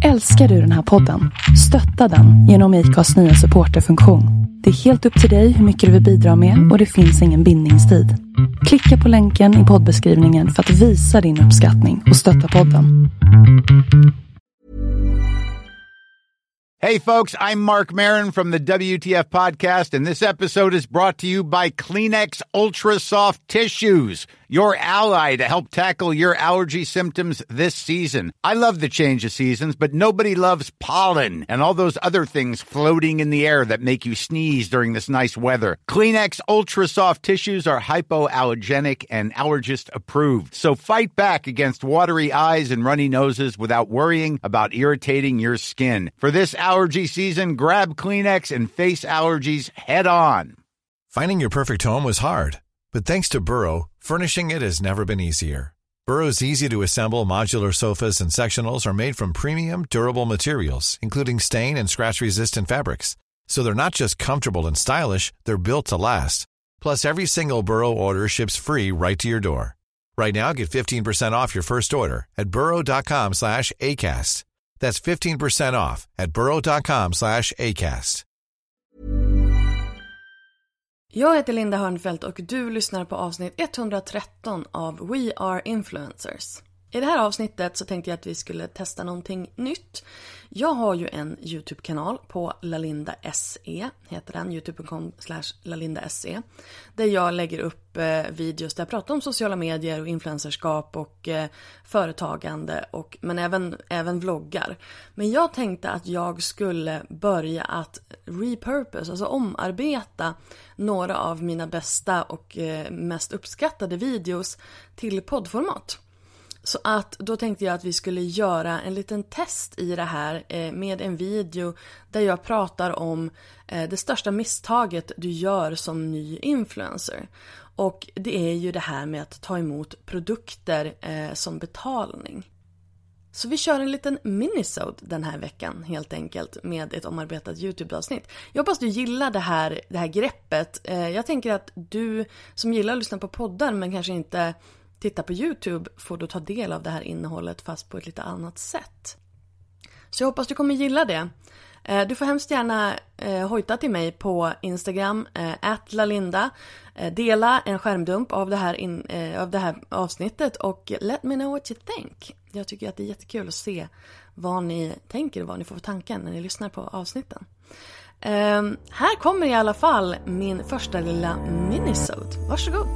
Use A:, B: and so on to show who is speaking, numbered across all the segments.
A: Älskar du den här podden? Stötta den genom IKAs nya supporterfunktion. Det är helt upp till dig hur mycket du vill bidra med och det finns ingen bindningstid. Klicka på länken i poddbeskrivningen för att visa din uppskattning och stötta podden.
B: Hey folks, I'm Mark Maron from the WTF podcast, and this episode is brought to you by Kleenex Ultra Soft Tissues, your ally to help tackle your allergy symptoms this season. I love the change of seasons, but nobody loves pollen and all those other things floating in the air that make you sneeze during this nice weather. Kleenex Ultra Soft Tissues are hypoallergenic and allergist approved, so fight back against watery eyes and runny noses without worrying about irritating your skin. For this allergy season, grab Kleenex and face allergies head on.
C: Finding your perfect home was hard, but thanks to Burrow, furnishing it has never been easier. Burrow's easy-to-assemble modular sofas and sectionals are made from premium, durable materials, including stain and scratch-resistant fabrics. So they're not just comfortable and stylish, they're built to last. Plus, every single Burrow order ships free right to your door. Right now, get 15% off your first order at burrow.com/ACAST. That's 15% off at burrow.com/ACAST.
D: Jag heter Linda Hörnfeldt och du lyssnar på avsnitt 113 av We Are Influencers. I det här avsnittet så tänkte jag att vi skulle testa någonting nytt. Jag har ju en YouTube-kanal på Lalinda SE, heter den, youtube.com/LalindaSE, där jag lägger upp videos där jag pratar om sociala medier och influencerskap och företagande, men även vloggar. Men jag tänkte att jag skulle börja att repurpose, alltså omarbeta några av mina bästa och mest uppskattade videos till poddformat. Så att då tänkte jag att vi skulle göra en liten test i det här med en video där jag pratar om det största misstaget du gör som ny influencer. Och det är ju det här med att ta emot produkter som betalning. Så vi kör en liten minisode den här veckan helt enkelt med ett omarbetat YouTube-avsnitt. Jag hoppas du gillar det här greppet. Jag tänker att du som gillar att lyssna på poddar men kanske inte titta på YouTube får du ta del av det här innehållet fast på ett lite annat sätt. Så jag hoppas du kommer gilla det. Du får hemskt gärna hojta till mig på Instagram @lalinda. Dela en skärmdump av det här avsnittet och let me know what you think. Jag tycker att det är jättekul att se vad ni tänker och vad ni får för tankar när ni lyssnar på avsnitten. Här kommer i alla fall min första lilla minisode. Varsågod!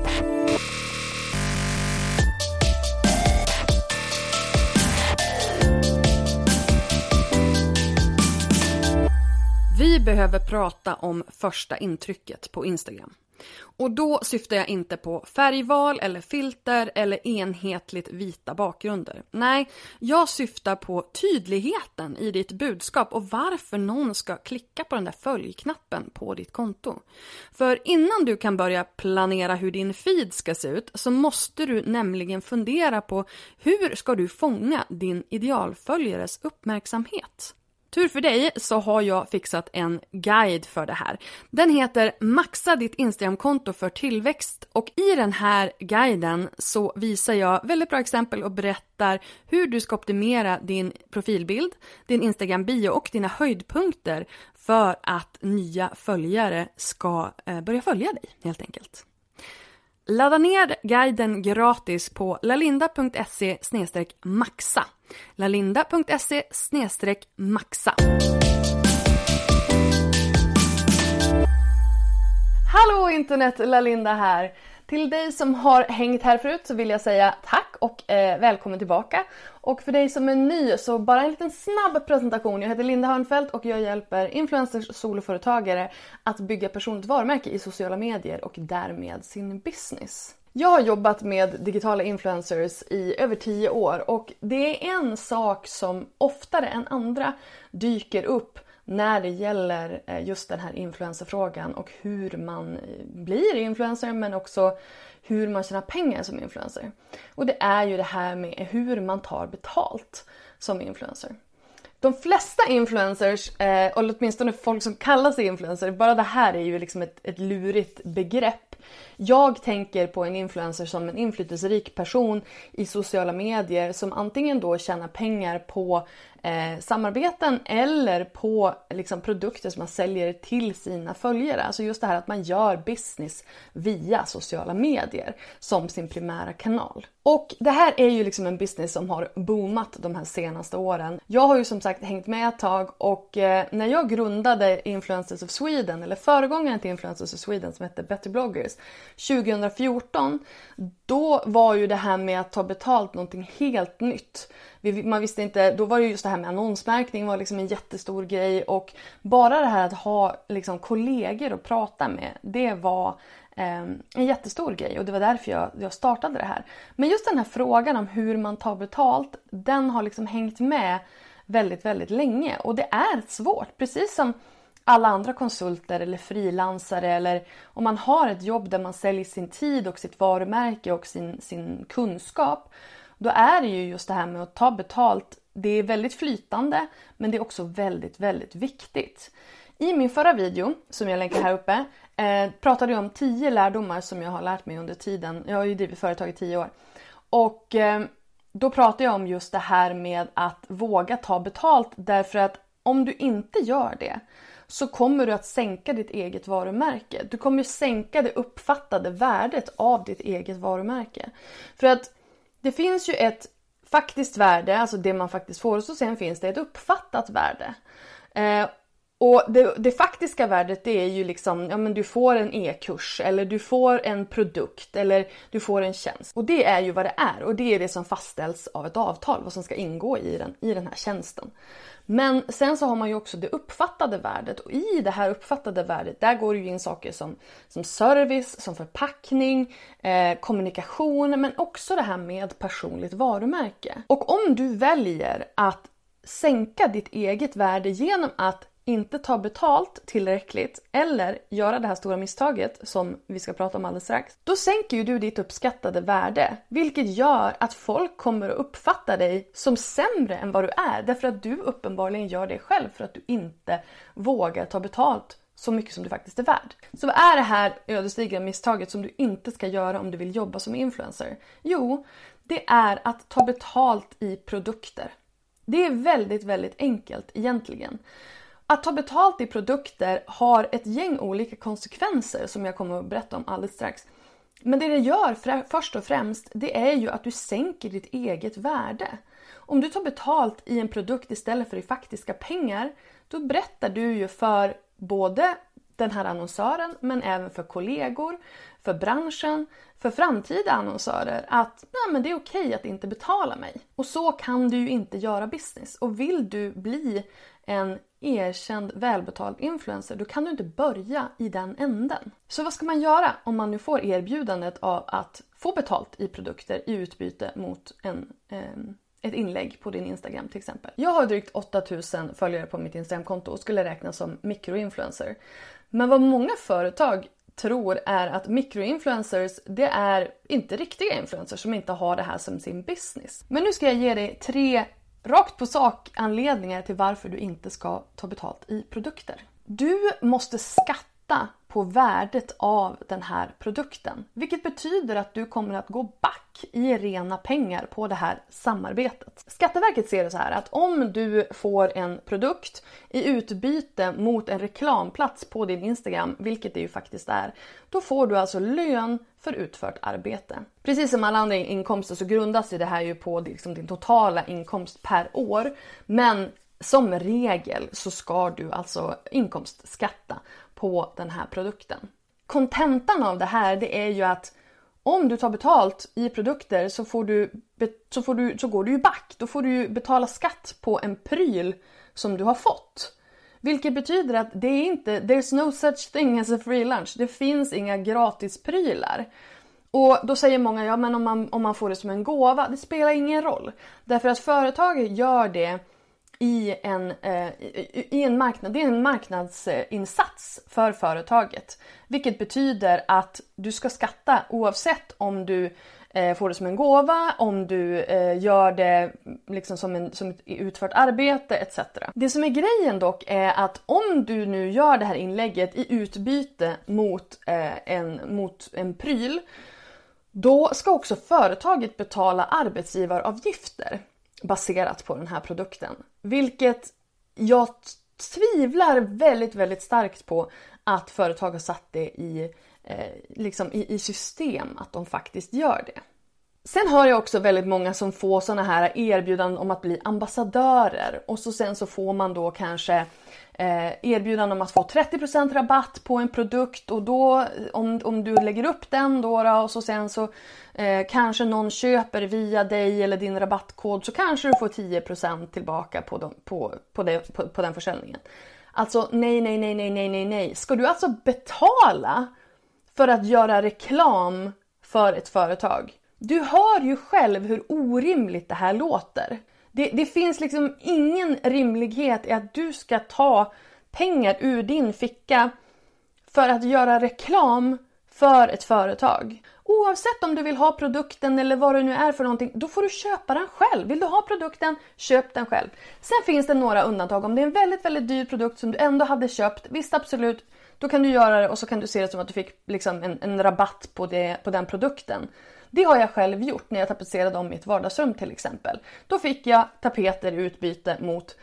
D: Vi behöver prata om första intrycket på Instagram. Och då syftar jag inte på färgval eller filter eller enhetligt vita bakgrunder. Nej, jag syftar på tydligheten i ditt budskap och varför någon ska klicka på den där följknappen på ditt konto. För innan du kan börja planera hur din feed ska se ut så måste du nämligen fundera på hur ska du fånga din idealföljares uppmärksamhet. Tur för dig så har jag fixat en guide för det här. Den heter Maxa ditt Instagramkonto för tillväxt och i den här guiden så visar jag väldigt bra exempel och berättar hur du ska optimera din profilbild, din Instagram-bio och dina höjdpunkter för att nya följare ska börja följa dig helt enkelt. Ladda ner guiden gratis på lalinda.se/maxa. lalinda.se/maxa. Hallå internet, Lalinda här. Till dig som har hängt här förut så vill jag säga tack och välkommen tillbaka. Och för dig som är ny så bara en liten snabb presentation. Jag heter Linda Hörnfeldt och jag hjälper influencers och soloföretagare att bygga personligt varumärke i sociala medier och därmed sin business. Jag har jobbat med digitala influencers i över 10 år och det är en sak som oftare än andra dyker upp när det gäller just den här influencerfrågan och hur man blir influencer men också hur man tjänar pengar som influencer. Och det är ju det här med hur man tar betalt som influencer. De flesta influencers, och åtminstone folk som kallar sig influencer, bara det här är ju liksom ett lurigt begrepp. Jag tänker på en influencer som en inflytelserik person i sociala medier som antingen då tjänar pengar på samarbeten eller på liksom produkter som man säljer till sina följare. Alltså just det här att man gör business via sociala medier som sin primära kanal. Och det här är ju liksom en business som har boomat de här senaste åren. Jag har ju som sagt hängt med ett tag och när jag grundade Influencers of Sweden, eller föregångaren till Influencers of Sweden som hette Better Bloggers 2014, då var ju det här med att ta betalt någonting helt nytt. Man visste inte, då var det just det här med annonsmärkning var liksom en jättestor grej, och bara det här att ha liksom kollegor att prata med, det var en jättestor grej, och det var därför jag startade det här. Men just den här frågan om hur man tar betalt, den har liksom hängt med väldigt, väldigt länge, och det är svårt, precis som alla andra konsulter eller frilansare, eller om man har ett jobb där man säljer sin tid och sitt varumärke och sin kunskap, då är det ju just det här med att ta betalt. Det är väldigt flytande, men det är också väldigt, väldigt viktigt. I min förra video, som jag länkar här uppe, pratade jag om 10 lärdomar som jag har lärt mig under tiden. Jag har ju drivit företag i 10 år. Och då pratade jag om just det här med att våga ta betalt. Därför att om du inte gör det, så kommer du att sänka ditt eget varumärke. Du kommer sänka det uppfattade värdet av ditt eget varumärke. För att det finns ju ett faktiskt värde, alltså det man faktiskt får, och så sen finns det ett uppfattat värde. Och det faktiska värdet, det är ju liksom, ja men du får en e-kurs, eller du får en produkt, eller du får en tjänst. Och det är ju vad det är, och det är det som fastställs av ett avtal, vad som ska ingå i den här tjänsten. Men sen så har man ju också det uppfattade värdet, och i det här uppfattade värdet, där går ju in saker som service, som förpackning, kommunikation, men också det här med personligt varumärke. Och om du väljer att sänka ditt eget värde genom att inte ta betalt tillräckligt, eller göra det här stora misstaget som vi ska prata om alldeles strax, då sänker ju du ditt uppskattade värde, vilket gör att folk kommer att uppfatta dig som sämre än vad du är, därför att du uppenbarligen gör det själv för att du inte vågar ta betalt så mycket som du faktiskt är värd. Så vad är det här ödesdigra misstaget som du inte ska göra om du vill jobba som influencer? Jo, det är att ta betalt i produkter. Det är väldigt, väldigt enkelt egentligen. Att ta betalt i produkter har ett gäng olika konsekvenser som jag kommer att berätta om alldeles strax. Men det gör först och främst, det är ju att du sänker ditt eget värde. Om du tar betalt i en produkt istället för i faktiska pengar, då berättar du ju för både den här annonsören, men även för kollegor, för branschen, för framtida annonsörer att nej, men det är okej att inte betala mig. Och så kan du ju inte göra business. Och vill du bli en erkänd välbetald influencer, då kan du inte börja i den änden. Så vad ska man göra om man nu får erbjudandet av att få betalt i produkter i utbyte mot ett inlägg på din Instagram till exempel? Jag har drygt 8000 följare på mitt Instagramkonto och skulle räknas som mikroinfluencer. Men vad många företag tror är att mikroinfluencers, det är inte riktiga influencers som inte har det här som sin business. Men nu ska jag ge dig 3 rakt på sak anledningar till varför du inte ska ta betalt i produkter. Du måste skatta på värdet av den här produkten, vilket betyder att du kommer att gå back i rena pengar på det här samarbetet. Skatteverket ser det så här att om du får en produkt i utbyte mot en reklamplats på din Instagram, vilket det ju faktiskt är, då får du alltså lön för utfört arbete. Precis som alla andra inkomster så grundas det här ju på liksom din totala inkomst per år, men som regel så ska du alltså inkomstskatta på den här produkten. Kontentan av det här, det är ju att om du tar betalt i produkter så går du ju back. Då får du ju betala skatt på en pryl som du har fått. Vilket betyder att det är inte, there's no such thing as a free lunch. Det finns inga gratisprylar. Och då säger många, ja men om man får det som en gåva, det spelar ingen roll. Därför att företaget gör det i en marknad. Det är en marknadsinsats för företaget. Vilket betyder att du ska skatta oavsett om du får det som en gåva, om du gör det liksom som ett utfört arbete etc. Det som är grejen dock är att om du nu gör det här inlägget i utbyte mot en pryl, då ska också företaget betala arbetsgivaravgifter baserat på den här produkten. Vilket jag tvivlar väldigt, väldigt starkt på att företag har satt det i system, att de faktiskt gör det. Sen har jag också väldigt många som får såna här erbjudanden om att bli ambassadörer. Och sen så får man då kanske erbjudanden om att få 30% rabatt på en produkt. Och då om du lägger upp den då och sen så kanske någon köper via dig eller din rabattkod, så kanske du får 10% tillbaka på den försäljningen. Alltså nej. Ska du alltså betala för att göra reklam för ett företag? Du hör ju själv hur orimligt det här låter. Det finns liksom ingen rimlighet i att du ska ta pengar ur din ficka för att göra reklam för ett företag. Oavsett om du vill ha produkten eller vad det nu är för någonting, då får du köpa den själv. Vill du ha produkten, köp den själv. Sen finns det några undantag. Om det är en väldigt, väldigt dyr produkt som du ändå hade köpt, visst absolut, då kan du göra det och så kan du se det som att du fick liksom en rabatt på den produkten. Det har jag själv gjort när jag tapetserade om mitt vardagsrum till exempel. Då fick jag tapeter i utbyte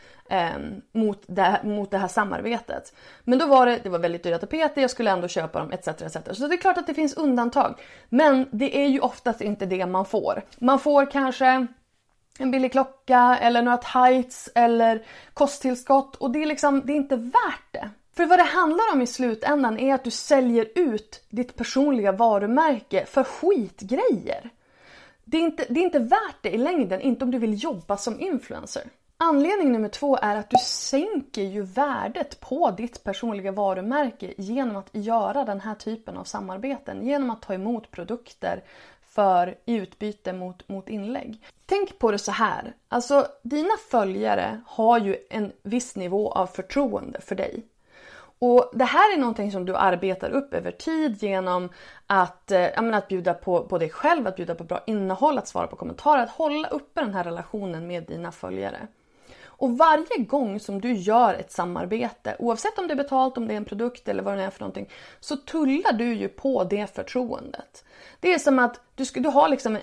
D: mot det här samarbetet. Men då var det var väldigt dyra tapeter, jag skulle ändå köpa dem etc. Så det är klart att det finns undantag. Men det är ju oftast inte det man får. Man får kanske en billig klocka eller några tights eller kosttillskott, och det är inte värt det. För vad det handlar om i slutändan är att du säljer ut ditt personliga varumärke för skitgrejer. Det är inte värt det i längden, inte om du vill jobba som influencer. Anledning nummer 2 är att du sänker ju värdet på ditt personliga varumärke genom att göra den här typen av samarbeten. Genom att ta emot produkter i utbyte mot inlägg. Tänk på det så här. Alltså, dina följare har ju en viss nivå av förtroende för dig. Och det här är någonting som du arbetar upp över tid genom att bjuda på dig själv, att bjuda på bra innehåll, att svara på kommentarer, att hålla uppe den här relationen med dina följare. Och varje gång som du gör ett samarbete, oavsett om det är betalt, om det är en produkt eller vad det är för någonting, så tullar du ju på det förtroendet. Det är som att du har liksom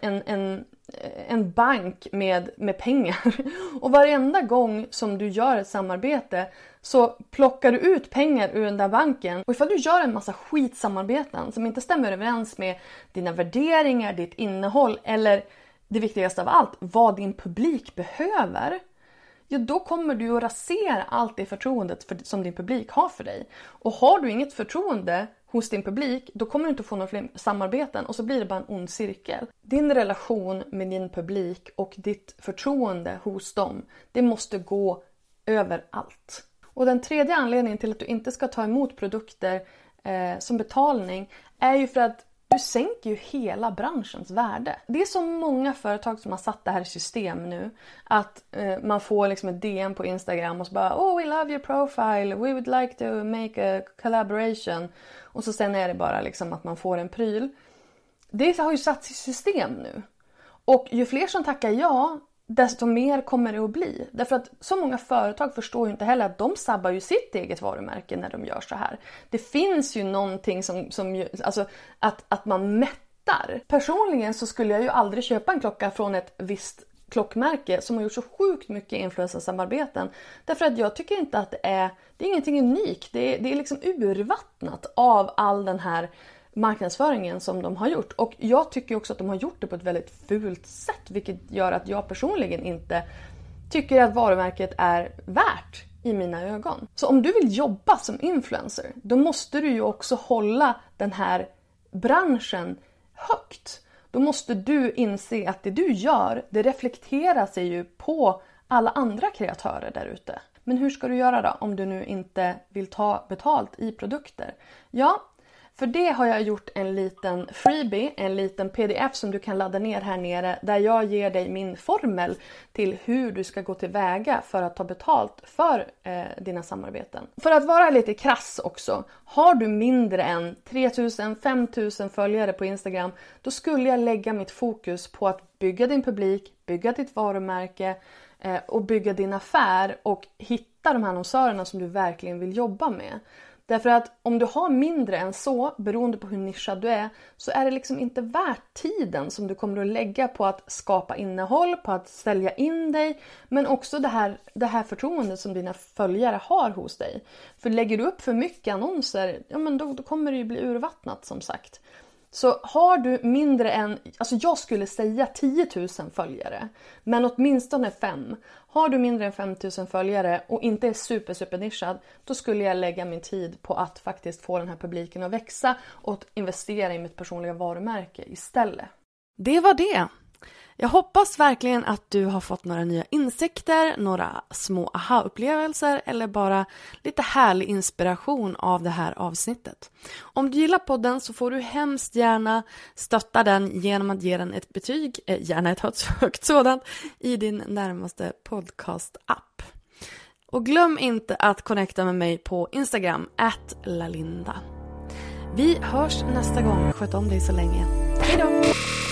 D: en bank med pengar. Och varenda gång som du gör ett samarbete så plockar du ut pengar ur den där banken. Och ifall du gör en massa skitsamarbeten som inte stämmer överens med dina värderingar, ditt innehåll eller det viktigaste av allt, vad din publik behöver, ja, då kommer du att rasera allt det förtroendet som din publik har för dig. Och har du inget förtroende hos din publik, då kommer du inte få några fler samarbeten och så blir det bara en ond cirkel. Din relation med din publik och ditt förtroende hos dem, det måste gå överallt. Och den tredje anledningen till att du inte ska ta emot produkter som betalning är ju för att du sänker ju hela branschens värde. Det är så många företag som har satt det här i system nu. Att man får liksom ett DM på Instagram och så bara "Oh, we love your profile, we would like to make a collaboration." Och så sen är det bara liksom att man får en pryl. Det har ju satts i system nu. Och ju fler som tackar ja, desto mer kommer det att bli. Därför att så många företag förstår ju inte heller att de sabbar ju sitt eget varumärke när de gör så här. Det finns ju någonting som alltså att man mättar. Personligen så skulle jag ju aldrig köpa en klocka från ett visst klockmärke som har gjort så sjukt mycket influencersamarbeten. Därför att jag tycker inte att det är ingenting unikt. Det är liksom urvattnat av all den här marknadsföringen som de har gjort. Och jag tycker också att de har gjort det på ett väldigt fult sätt, vilket gör att jag personligen inte tycker att varumärket är värt i mina ögon. Så om du vill jobba som influencer, då måste du ju också hålla den här branschen högt. Då måste du inse att det du gör, det reflekterar sig ju på alla andra kreatörer där ute. Men hur ska du göra då om du nu inte vill ta betalt i produkter? Ja, För det har jag gjort en liten freebie, en liten pdf som du kan ladda ner här nere. Där jag ger dig min formel till hur du ska gå tillväga för att ta betalt för dina samarbeten. För att vara lite krass också. Har du mindre än 3000-5000 följare på Instagram. Då skulle jag lägga mitt fokus på att bygga din publik, bygga ditt varumärke och bygga din affär. Och hitta de här annonsörerna som du verkligen vill jobba med. Därför att om du har mindre än så, beroende på hur nischad du är, så är det liksom inte värt tiden som du kommer att lägga på att skapa innehåll, på att sälja in dig, men också det här förtroendet som dina följare har hos dig. För lägger du upp för mycket annonser, ja men då kommer det ju bli urvattnat som sagt. Så har du mindre än, alltså jag skulle säga 10 000 följare, men åtminstone 5. Har du mindre än 5 000 följare och inte är super nischad, då skulle jag lägga min tid på att faktiskt få den här publiken att växa och investera i mitt personliga varumärke istället. Det var det. Jag hoppas verkligen att du har fått några nya insikter, några små aha-upplevelser eller bara lite härlig inspiration av det här avsnittet. Om du gillar podden så får du hemskt gärna stötta den genom att ge den ett betyg, gärna ett högt sådant, i din närmaste podcast-app. Och glöm inte att connecta med mig på Instagram, @lalinda. Vi hörs nästa gång. Sköt om dig så länge. Hej då!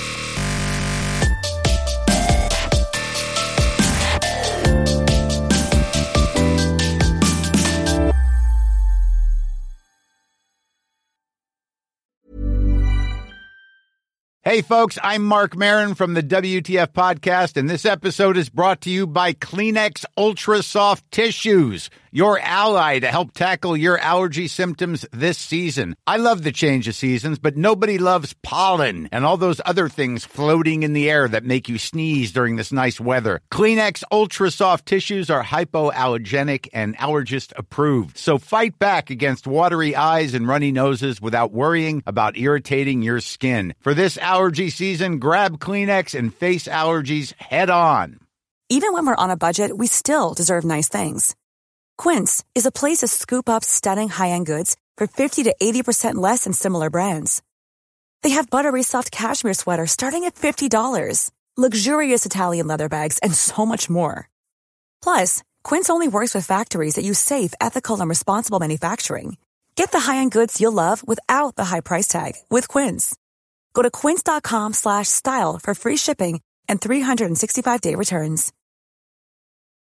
B: Hey, folks, I'm Mark Maron from the WTF Podcast, and this episode is brought to you by Kleenex Ultra Soft Tissues, your ally to help tackle your allergy symptoms this season. I love the change of seasons, but nobody loves pollen and all those other things floating in the air that make you sneeze during this nice weather. Kleenex Ultra Soft Tissues are hypoallergenic and allergist approved, so fight back against watery eyes and runny noses without worrying about irritating your skin. For this allergy season, grab Kleenex and face allergies head on.
E: Even when we're on a budget, we still deserve nice things. Quince is a place to scoop up stunning high-end goods for 50 to 80% less than similar brands. They have buttery soft cashmere sweaters starting at $50, luxurious Italian leather bags, and so much more. Plus, Quince only works with factories that use safe, ethical, and responsible manufacturing. Get the high-end goods you'll love without the high price tag with Quince. Go to quince.com/style for free shipping and 365-day returns.